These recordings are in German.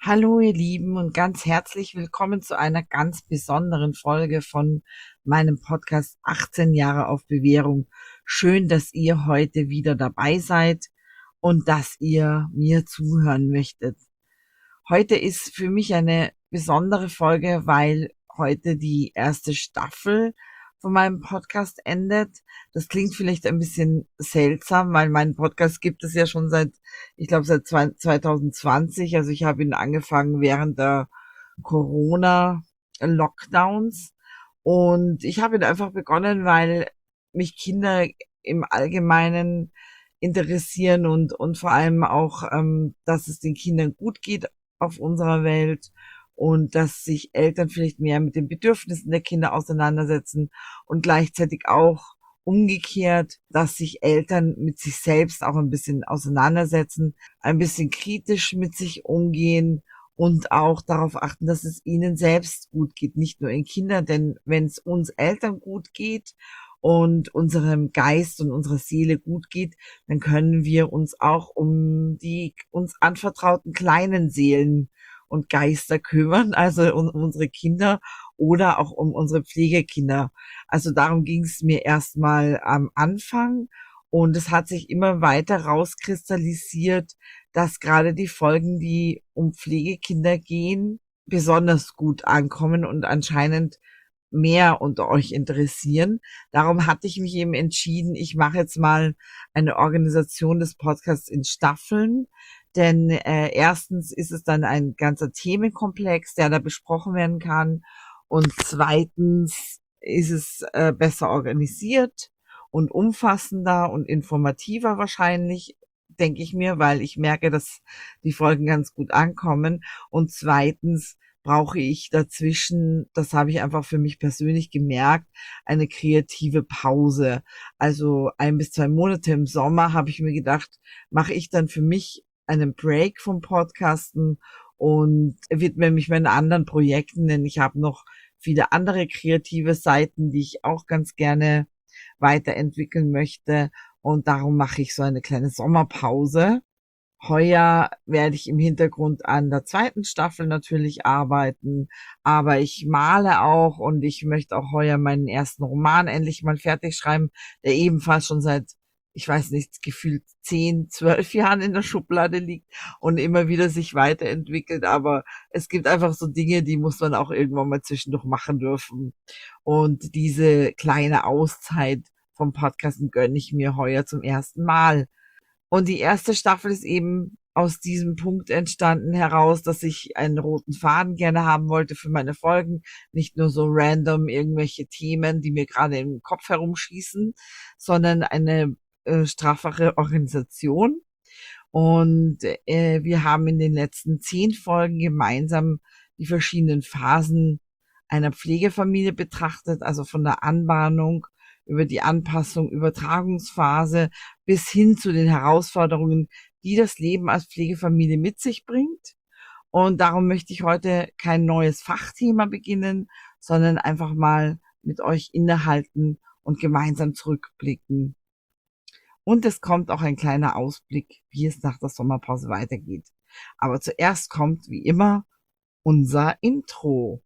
Hallo ihr Lieben und ganz herzlich willkommen zu einer ganz besonderen Folge von meinem Podcast 18 Jahre auf Bewährung. Schön, dass ihr heute wieder dabei seid und dass ihr mir zuhören möchtet. Heute ist für mich eine besondere Folge, weil heute die erste Staffel von meinem Podcast endet. Das klingt vielleicht ein bisschen seltsam, weil meinen Podcast gibt es ja schon ich glaube, seit 2020. Also ich habe ihn angefangen während der Corona-Lockdowns und ich habe ihn einfach begonnen, weil mich Kinder im Allgemeinen interessieren und vor allem auch, dass es den Kindern gut geht auf unserer Welt und dass sich Eltern vielleicht mehr mit den Bedürfnissen der Kinder auseinandersetzen und gleichzeitig auch umgekehrt, dass sich Eltern mit sich selbst auch ein bisschen auseinandersetzen, ein bisschen kritisch mit sich umgehen und auch darauf achten, dass es ihnen selbst gut geht, nicht nur den Kindern, denn wenn es uns Eltern gut geht und unserem Geist und unserer Seele gut geht, dann können wir uns auch um die uns anvertrauten kleinen Seelen und Geister kümmern, also um unsere Kinder oder auch um unsere Pflegekinder. Also darum ging es mir erstmal am Anfang und es hat sich immer weiter rauskristallisiert, dass gerade die Folgen, die um Pflegekinder gehen, besonders gut ankommen und anscheinend mehr unter euch interessieren. Darum hatte ich mich eben entschieden, ich mache jetzt mal eine Organisation des Podcasts in Staffeln, denn erstens ist es dann ein ganzer Themenkomplex, der da besprochen werden kann und zweitens ist es besser organisiert und umfassender und informativer wahrscheinlich, denke ich mir, weil ich merke, dass die Folgen ganz gut ankommen und zweitens brauche ich dazwischen, das habe ich einfach für mich persönlich gemerkt, eine kreative Pause. Also 1 bis 2 Monate im Sommer habe ich mir gedacht, mache ich dann für mich einen Break vom Podcasten und widme mich meinen anderen Projekten, denn ich habe noch viele andere kreative Seiten, die ich auch ganz gerne weiterentwickeln möchte. Und darum mache ich so eine kleine Sommerpause. Heuer werde ich im Hintergrund an der zweiten Staffel natürlich arbeiten, aber ich male auch und ich möchte auch heuer meinen ersten Roman endlich mal fertig schreiben, der ebenfalls schon seit, ich weiß nicht, gefühlt 10, 12 Jahren in der Schublade liegt und immer wieder sich weiterentwickelt, aber es gibt einfach so Dinge, die muss man auch irgendwann mal zwischendurch machen dürfen. Und diese kleine Auszeit vom Podcasten gönne ich mir heuer zum ersten Mal. Und die erste Staffel ist eben aus diesem Punkt entstanden heraus, dass ich einen roten Faden gerne haben wollte für meine Folgen. Nicht nur so random irgendwelche Themen, die mir gerade im Kopf herumschießen, sondern eine straffere Organisation. Und wir haben in den letzten 10 Folgen gemeinsam die verschiedenen Phasen einer Pflegefamilie betrachtet, also von der Anbahnung über die Anpassung, Übertragungsphase bis hin zu den Herausforderungen, die das Leben als Pflegefamilie mit sich bringt. Und darum möchte ich heute kein neues Fachthema beginnen, sondern einfach mal mit euch innehalten und gemeinsam zurückblicken. Und es kommt auch ein kleiner Ausblick, wie es nach der Sommerpause weitergeht. Aber zuerst kommt, wie immer, unser Intro.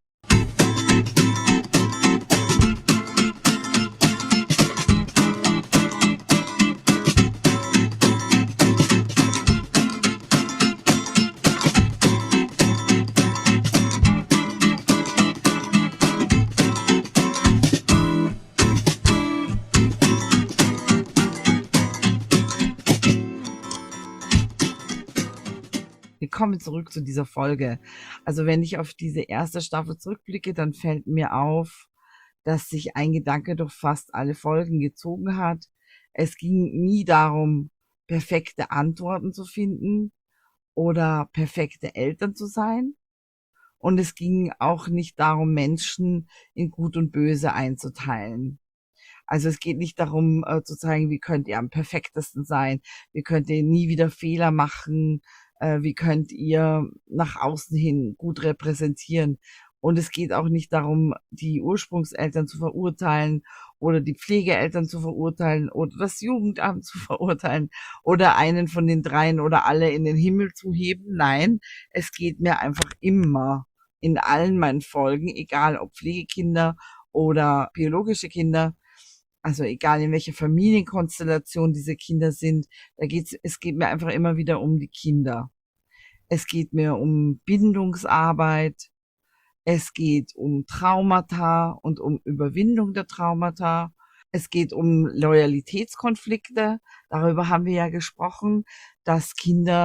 Wir kommen zurück zu dieser Folge. Also wenn ich auf diese erste Staffel zurückblicke, dann fällt mir auf, dass sich ein Gedanke durch fast alle Folgen gezogen hat. Es ging nie darum, perfekte Antworten zu finden oder perfekte Eltern zu sein. Und es ging auch nicht darum, Menschen in Gut und Böse einzuteilen. Also es geht nicht darum zu zeigen, wie könnt ihr am perfektesten sein, wie könnt ihr nie wieder Fehler machen, wie könnt ihr nach außen hin gut repräsentieren. Und es geht auch nicht darum, die Ursprungseltern zu verurteilen oder die Pflegeeltern zu verurteilen oder das Jugendamt zu verurteilen oder einen von den dreien oder alle in den Himmel zu heben. Nein, es geht mir einfach immer in allen meinen Folgen, egal ob Pflegekinder oder biologische Kinder, also egal in welcher Familienkonstellation diese Kinder sind, es geht mir einfach immer wieder um die Kinder. Es geht mir um Bindungsarbeit, es geht um Traumata und um Überwindung der Traumata. Es geht um Loyalitätskonflikte. Darüber haben wir ja gesprochen, dass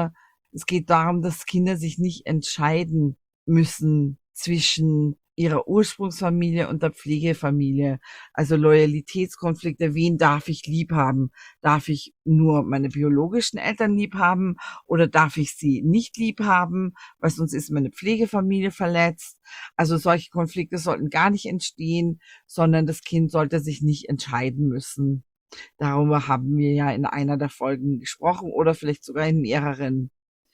es geht darum, dass Kinder sich nicht entscheiden müssen zwischen ihrer Ursprungsfamilie und der Pflegefamilie. Also Loyalitätskonflikte, wen darf ich lieb haben? Darf ich nur meine biologischen Eltern lieb haben oder darf ich sie nicht lieb haben, weil sonst ist meine Pflegefamilie verletzt? Also solche Konflikte sollten gar nicht entstehen, sondern das Kind sollte sich nicht entscheiden müssen. Darüber haben wir ja in einer der Folgen gesprochen oder vielleicht sogar in mehreren.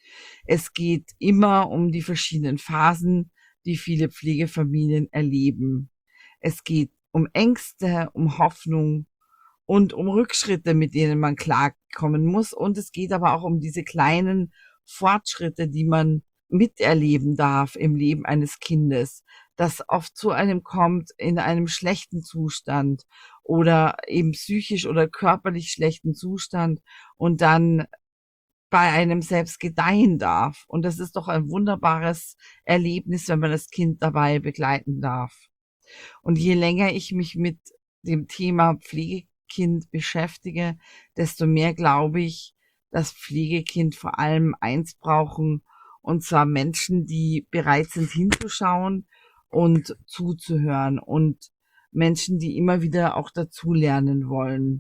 Es geht immer um die verschiedenen Phasen, die viele Pflegefamilien erleben. Es geht um Ängste, um Hoffnung und um Rückschritte, mit denen man klarkommen muss. Und es geht aber auch um diese kleinen Fortschritte, die man miterleben darf im Leben eines Kindes, das oft zu einem kommt in einem schlechten Zustand oder eben psychisch oder körperlich schlechten Zustand und dann bei einem selbst gedeihen darf. Und das ist doch ein wunderbares Erlebnis, wenn man das Kind dabei begleiten darf. Und je länger ich mich mit dem Thema Pflegekind beschäftige, desto mehr glaube ich, dass Pflegekind vor allem eins brauchen, und zwar Menschen, die bereit sind hinzuschauen und zuzuhören und Menschen, die immer wieder auch dazulernen wollen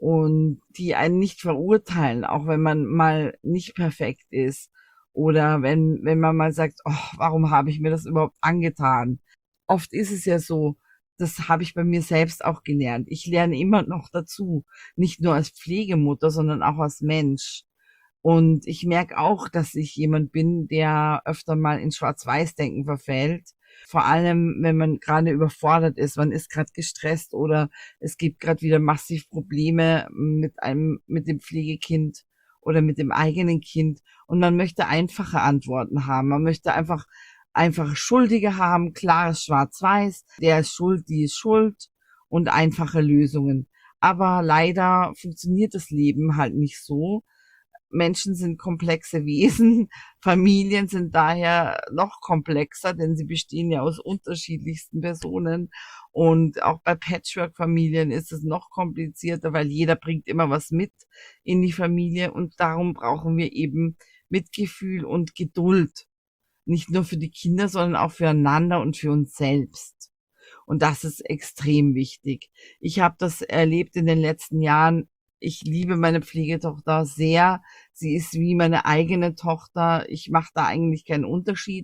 und die einen nicht verurteilen, auch wenn man mal nicht perfekt ist oder wenn man mal sagt, oh, warum habe ich mir das überhaupt angetan? Oft ist es ja so, das habe ich bei mir selbst auch gelernt. Ich lerne immer noch dazu, nicht nur als Pflegemutter, sondern auch als Mensch. Und ich merke auch, dass ich jemand bin, der öfter mal in Schwarz-Weiß-Denken verfällt. Vor allem, wenn man gerade überfordert ist, man ist gerade gestresst oder es gibt gerade wieder massiv Probleme mit dem Pflegekind oder mit dem eigenen Kind und man möchte einfache Antworten haben. Man möchte einfach Schuldige haben, klares Schwarz-Weiß, der ist schuld, die ist schuld und einfache Lösungen. Aber leider funktioniert das Leben halt nicht so. Menschen sind komplexe Wesen, Familien sind daher noch komplexer, denn sie bestehen ja aus unterschiedlichsten Personen. Und auch bei Patchwork-Familien ist es noch komplizierter, weil jeder bringt immer was mit in die Familie und darum brauchen wir eben Mitgefühl und Geduld. Nicht nur für die Kinder, sondern auch füreinander und für uns selbst. Und das ist extrem wichtig. Ich habe das erlebt in den letzten Jahren. Ich liebe meine Pflegetochter sehr. Sie ist wie meine eigene Tochter. Ich mache da eigentlich keinen Unterschied.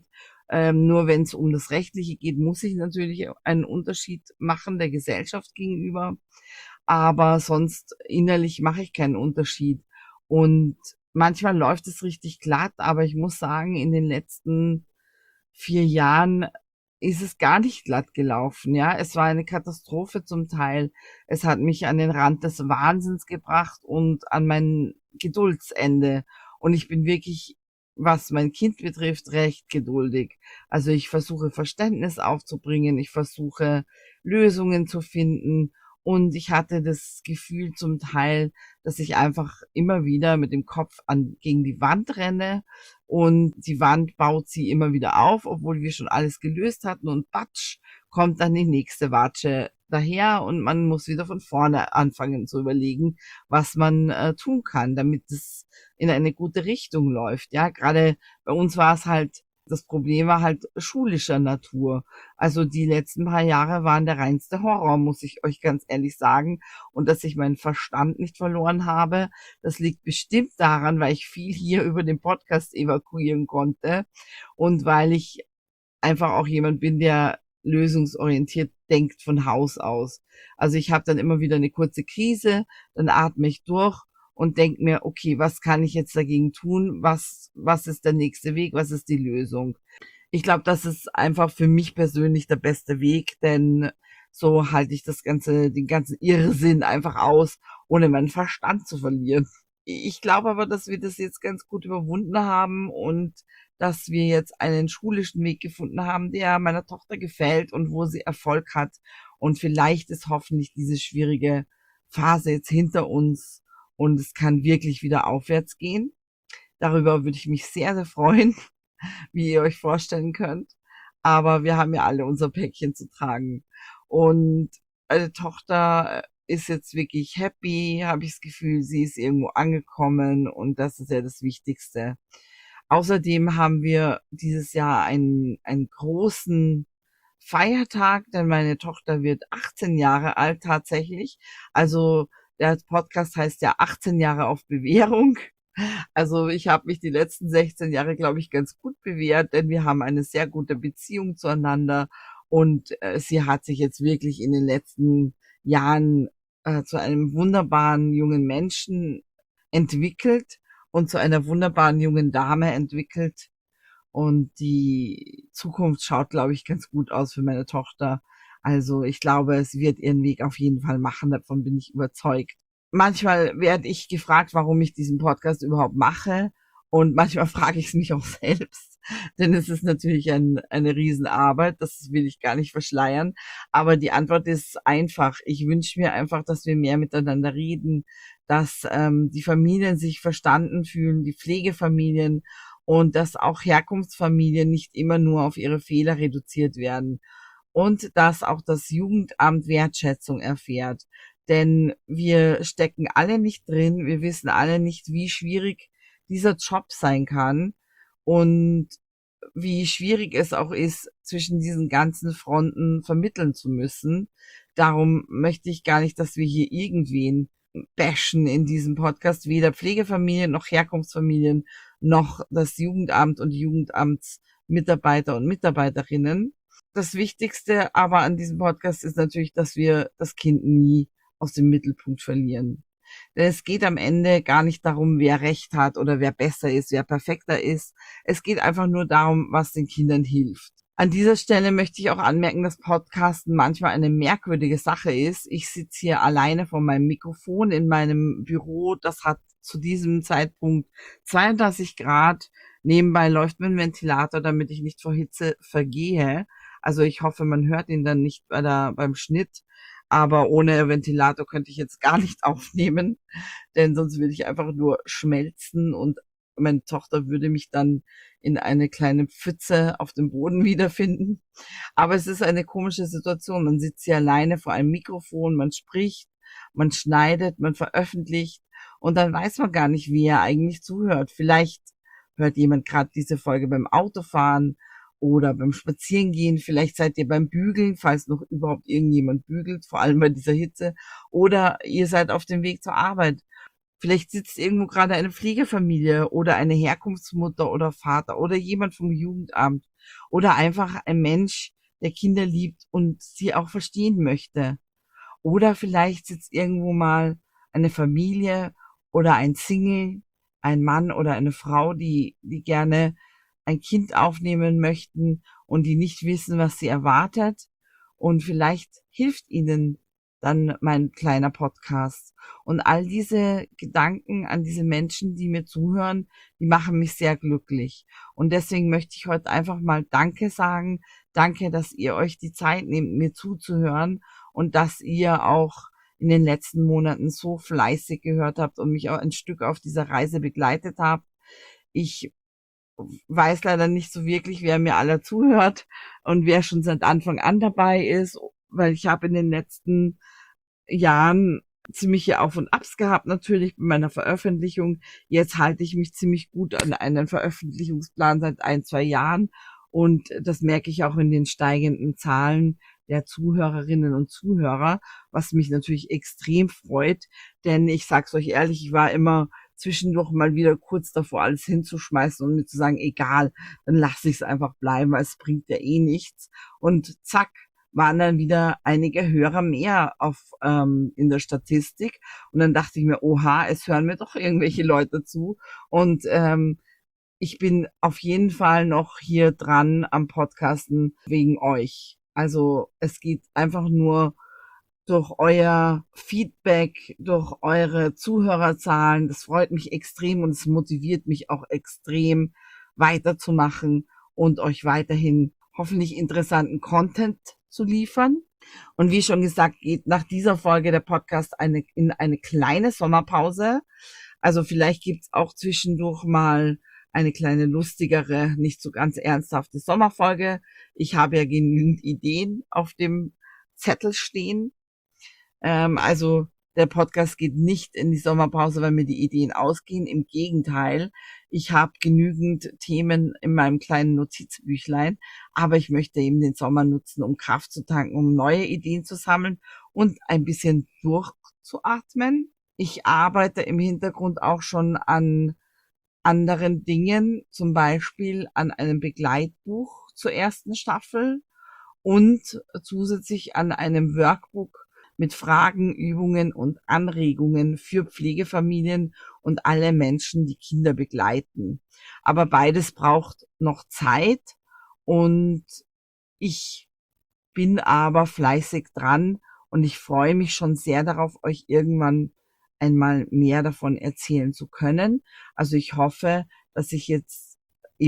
Nur wenn es um das Rechtliche geht, muss ich natürlich einen Unterschied machen der Gesellschaft gegenüber. Aber sonst innerlich mache ich keinen Unterschied. Und manchmal läuft es richtig glatt, aber ich muss sagen, in den letzten 4 Jahren ist es gar nicht glatt gelaufen, ja. Es war eine Katastrophe zum Teil. Es hat mich an den Rand des Wahnsinns gebracht und an mein Geduldsende. Und ich bin wirklich, was mein Kind betrifft, recht geduldig. Also ich versuche Verständnis aufzubringen, ich versuche Lösungen zu finden und ich hatte das Gefühl zum Teil, dass ich einfach immer wieder mit dem Kopf gegen die Wand renne und die Wand baut sie immer wieder auf, obwohl wir schon alles gelöst hatten und batsch, kommt dann die nächste Watsche daher und man muss wieder von vorne anfangen zu überlegen, was man tun kann, damit es in eine gute Richtung läuft. Ja, gerade bei uns war es halt, das Problem war halt schulischer Natur. Also die letzten paar Jahre waren der reinste Horror, muss ich euch ganz ehrlich sagen. Und dass ich meinen Verstand nicht verloren habe, das liegt bestimmt daran, weil ich viel hier über den Podcast evakuieren konnte und weil ich einfach auch jemand bin, der lösungsorientiert denkt von Haus aus. Also ich habe dann immer wieder eine kurze Krise, dann atme ich durch und denke mir, okay, was kann ich jetzt dagegen tun? Was ist der nächste Weg? Was ist die Lösung? Ich glaube, das ist einfach für mich persönlich der beste Weg, denn so halte ich den ganzen Irrsinn einfach aus, ohne meinen Verstand zu verlieren. Ich glaube aber, dass wir das jetzt ganz gut überwunden haben und dass wir jetzt einen schulischen Weg gefunden haben, der meiner Tochter gefällt und wo sie Erfolg hat. Und vielleicht ist hoffentlich diese schwierige Phase jetzt hinter uns und es kann wirklich wieder aufwärts gehen. Darüber würde ich mich sehr, sehr freuen, wie ihr euch vorstellen könnt. Aber wir haben ja alle unser Päckchen zu tragen. Und meine Tochter ist jetzt wirklich happy, habe ich das Gefühl, sie ist irgendwo angekommen und das ist ja das Wichtigste. Außerdem haben wir dieses Jahr einen großen Feiertag, denn meine Tochter wird 18 Jahre alt tatsächlich. Also der Podcast heißt ja 18 Jahre auf Bewährung. Also ich habe mich die letzten 16 Jahre, glaube ich, ganz gut bewährt, denn wir haben eine sehr gute Beziehung zueinander und sie hat sich jetzt wirklich in den letzten Jahren zu einem wunderbaren jungen Menschen entwickelt und zu einer wunderbaren jungen Dame entwickelt. Und die Zukunft schaut, glaube ich, ganz gut aus für meine Tochter. Also ich glaube, es wird ihren Weg auf jeden Fall machen, davon bin ich überzeugt. Manchmal werde ich gefragt, warum ich diesen Podcast überhaupt mache. Und manchmal frage ich es mich auch selbst, denn es ist natürlich eine Riesenarbeit, das will ich gar nicht verschleiern. Aber die Antwort ist einfach. Ich wünsche mir einfach, dass wir mehr miteinander reden, dass die Familien sich verstanden fühlen, die Pflegefamilien und dass auch Herkunftsfamilien nicht immer nur auf ihre Fehler reduziert werden und dass auch das Jugendamt Wertschätzung erfährt. Denn wir stecken alle nicht drin, wir wissen alle nicht, wie schwierig dieser Job sein kann und wie schwierig es auch ist, zwischen diesen ganzen Fronten vermitteln zu müssen. Darum möchte ich gar nicht, dass wir hier irgendwen bashen in diesem Podcast, weder Pflegefamilien noch Herkunftsfamilien noch das Jugendamt und die Jugendamtsmitarbeiter und Mitarbeiterinnen. Das Wichtigste aber an diesem Podcast ist natürlich, dass wir das Kind nie aus dem Mittelpunkt verlieren. Denn es geht am Ende gar nicht darum, wer Recht hat oder wer besser ist, wer perfekter ist. Es geht einfach nur darum, was den Kindern hilft. An dieser Stelle möchte ich auch anmerken, dass Podcasten manchmal eine merkwürdige Sache ist. Ich sitze hier alleine vor meinem Mikrofon in meinem Büro. Das hat zu diesem Zeitpunkt 32 Grad. Nebenbei läuft mein Ventilator, damit ich nicht vor Hitze vergehe. Also ich hoffe, man hört ihn dann nicht beim Schnitt. Aber ohne Ventilator könnte ich jetzt gar nicht aufnehmen, denn sonst würde ich einfach nur schmelzen und meine Tochter würde mich dann in eine kleine Pfütze auf dem Boden wiederfinden. Aber es ist eine komische Situation. Man sitzt hier alleine vor einem Mikrofon, man spricht, man schneidet, man veröffentlicht und dann weiß man gar nicht, wer eigentlich zuhört. Vielleicht hört jemand gerade diese Folge beim Autofahren oder beim Spazierengehen. Vielleicht seid ihr beim Bügeln, falls noch überhaupt irgendjemand bügelt, vor allem bei dieser Hitze. Oder ihr seid auf dem Weg zur Arbeit. Vielleicht sitzt irgendwo gerade eine Pflegefamilie oder eine Herkunftsmutter oder Vater oder jemand vom Jugendamt oder einfach ein Mensch, der Kinder liebt und sie auch verstehen möchte. Oder vielleicht sitzt irgendwo mal eine Familie oder ein Single, ein Mann oder eine Frau, die gerne ein Kind aufnehmen möchten und die nicht wissen, was sie erwartet. Und vielleicht hilft ihnen dann mein kleiner Podcast. Und all diese Gedanken an diese Menschen, die mir zuhören, die machen mich sehr glücklich. Und deswegen möchte ich heute einfach mal Danke sagen. Danke, dass ihr euch die Zeit nehmt, mir zuzuhören und dass ihr auch in den letzten Monaten so fleißig gehört habt und mich auch ein Stück auf dieser Reise begleitet habt. Ich weiß leider nicht so wirklich, wer mir aller zuhört und wer schon seit Anfang an dabei ist, weil ich habe in den letzten Jahren ziemliche Auf und Abs gehabt, natürlich bei meiner Veröffentlichung. Jetzt halte ich mich ziemlich gut an einen Veröffentlichungsplan seit 1, 2 Jahren und das merke ich auch in den steigenden Zahlen der Zuhörerinnen und Zuhörer, was mich natürlich extrem freut, denn ich sag's euch ehrlich, ich war immer zwischendurch mal wieder kurz davor, alles hinzuschmeißen und mir zu sagen, egal, dann lasse ich es einfach bleiben, weil es bringt ja eh nichts. Und zack, waren dann wieder einige Hörer mehr in der Statistik. Und dann dachte ich mir, oha, es hören mir doch irgendwelche Leute zu. Und ich bin auf jeden Fall noch hier dran am Podcasten wegen euch. Also es geht einfach nur durch euer Feedback, durch eure Zuhörerzahlen. Das freut mich extrem und es motiviert mich auch extrem weiterzumachen und euch weiterhin hoffentlich interessanten Content zu liefern. Und wie schon gesagt, geht nach dieser Folge der Podcast in eine kleine Sommerpause. Also vielleicht gibt's auch zwischendurch mal eine kleine lustigere, nicht so ganz ernsthafte Sommerfolge. Ich habe ja genügend Ideen auf dem Zettel stehen. Also der Podcast geht nicht in die Sommerpause, weil mir die Ideen ausgehen. Im Gegenteil, ich habe genügend Themen in meinem kleinen Notizbüchlein, aber ich möchte eben den Sommer nutzen, um Kraft zu tanken, um neue Ideen zu sammeln und ein bisschen durchzuatmen. Ich arbeite im Hintergrund auch schon an anderen Dingen, zum Beispiel an einem Begleitbuch zur ersten Staffel und zusätzlich an einem Workbook mit Fragen, Übungen und Anregungen für Pflegefamilien und alle Menschen, die Kinder begleiten. Aber beides braucht noch Zeit und ich bin aber fleißig dran und ich freue mich schon sehr darauf, euch irgendwann einmal mehr davon erzählen zu können. Also ich hoffe, dass ich jetzt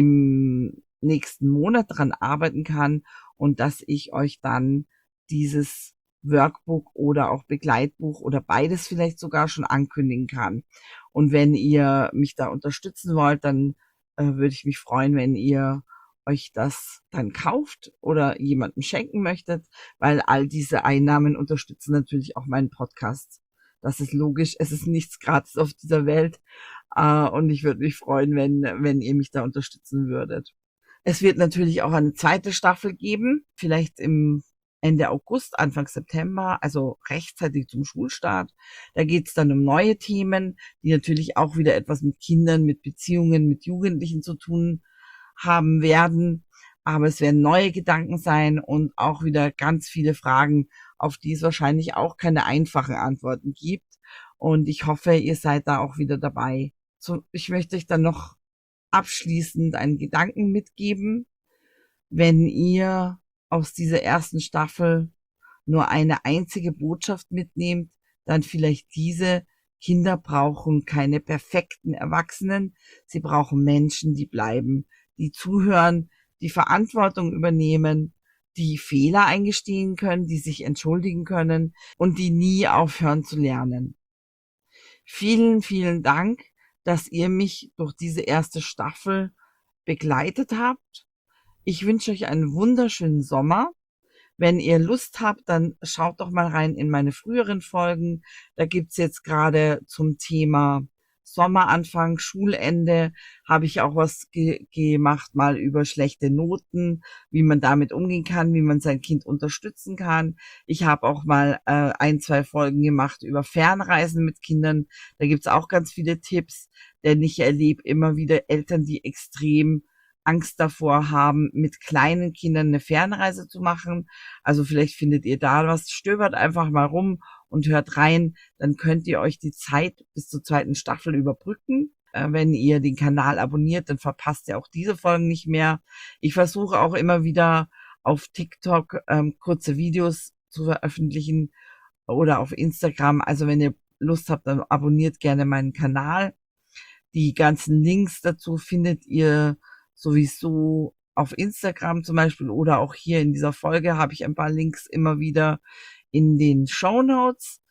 im nächsten Monat dran arbeiten kann und dass ich euch dann dieses Workbook oder auch Begleitbuch oder beides vielleicht sogar schon ankündigen kann. Und wenn ihr mich da unterstützen wollt, dann würde ich mich freuen, wenn ihr euch das dann kauft oder jemandem schenken möchtet, weil all diese Einnahmen unterstützen natürlich auch meinen Podcast. Das ist logisch, es ist nichts gratis auf dieser Welt und ich würde mich freuen, wenn ihr mich da unterstützen würdet. Es wird natürlich auch eine zweite Staffel geben, vielleicht im Ende August, Anfang September, also rechtzeitig zum Schulstart. Da geht's dann um neue Themen, die natürlich auch wieder etwas mit Kindern, mit Beziehungen, mit Jugendlichen zu tun haben werden. Aber es werden neue Gedanken sein und auch wieder ganz viele Fragen, auf die es wahrscheinlich auch keine einfachen Antworten gibt. Und ich hoffe, ihr seid da auch wieder dabei. So, ich möchte euch dann noch abschließend einen Gedanken mitgeben. Wenn ihr aus dieser ersten Staffel nur eine einzige Botschaft mitnehmt, dann vielleicht diese: Kinder brauchen keine perfekten Erwachsenen, sie brauchen Menschen, die bleiben, die zuhören, die Verantwortung übernehmen, die Fehler eingestehen können, die sich entschuldigen können und die nie aufhören zu lernen. Vielen, vielen Dank, dass ihr mich durch diese erste Staffel begleitet habt. Ich wünsche euch einen wunderschönen Sommer. Wenn ihr Lust habt, dann schaut doch mal rein in meine früheren Folgen. Da gibt's jetzt gerade zum Thema Sommeranfang, Schulende, habe ich auch was gemacht, mal über schlechte Noten, wie man damit umgehen kann, wie man sein Kind unterstützen kann. Ich habe auch mal ein, zwei Folgen gemacht über Fernreisen mit Kindern. Da gibt's auch ganz viele Tipps, denn ich erlebe immer wieder Eltern, die extrem Angst davor haben, mit kleinen Kindern eine Fernreise zu machen. Also vielleicht findet ihr da was, stöbert einfach mal rum und hört rein, dann könnt ihr euch die Zeit bis zur zweiten Staffel überbrücken. Wenn ihr den Kanal abonniert, dann verpasst ihr auch diese Folgen nicht mehr. Ich versuche auch immer wieder auf TikTok kurze Videos zu veröffentlichen oder auf Instagram. Also wenn ihr Lust habt, dann abonniert gerne meinen Kanal. Die ganzen Links dazu findet ihr sowieso auf Instagram zum Beispiel oder auch hier in dieser Folge habe ich ein paar Links immer wieder in den Shownotes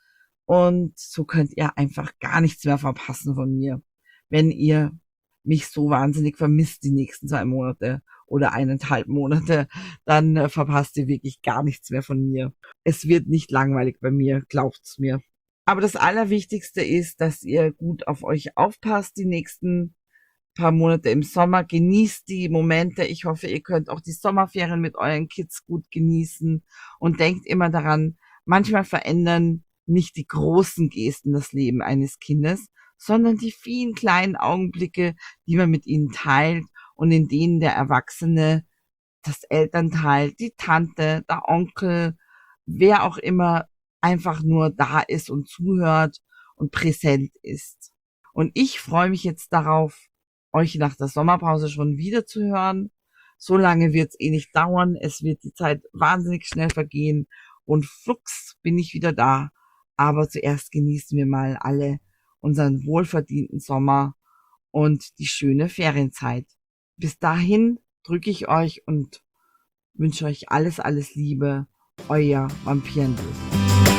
und so könnt ihr einfach gar nichts mehr verpassen von mir, wenn ihr mich so wahnsinnig vermisst die nächsten 2 Monate oder 1,5 Monate, dann verpasst ihr wirklich gar nichts mehr von mir. Es wird nicht langweilig bei mir, glaubt's mir. Aber das Allerwichtigste ist, dass ihr gut auf euch aufpasst die nächsten paar Monate im Sommer. Genießt die Momente. Ich hoffe, ihr könnt auch die Sommerferien mit euren Kids gut genießen und denkt immer daran, manchmal verändern nicht die großen Gesten das Leben eines Kindes, sondern die vielen kleinen Augenblicke, die man mit ihnen teilt und in denen der Erwachsene, das Elternteil, die Tante, der Onkel, wer auch immer einfach nur da ist und zuhört und präsent ist. Und ich freue mich jetzt darauf, euch nach der Sommerpause schon wieder zu hören. So lange wird's eh nicht dauern. Es wird die Zeit wahnsinnig schnell vergehen und flugs bin ich wieder da. Aber zuerst genießen wir mal alle unseren wohlverdienten Sommer und die schöne Ferienzeit. Bis dahin drücke ich euch und wünsche euch alles, alles Liebe. Euer Vampirendösen.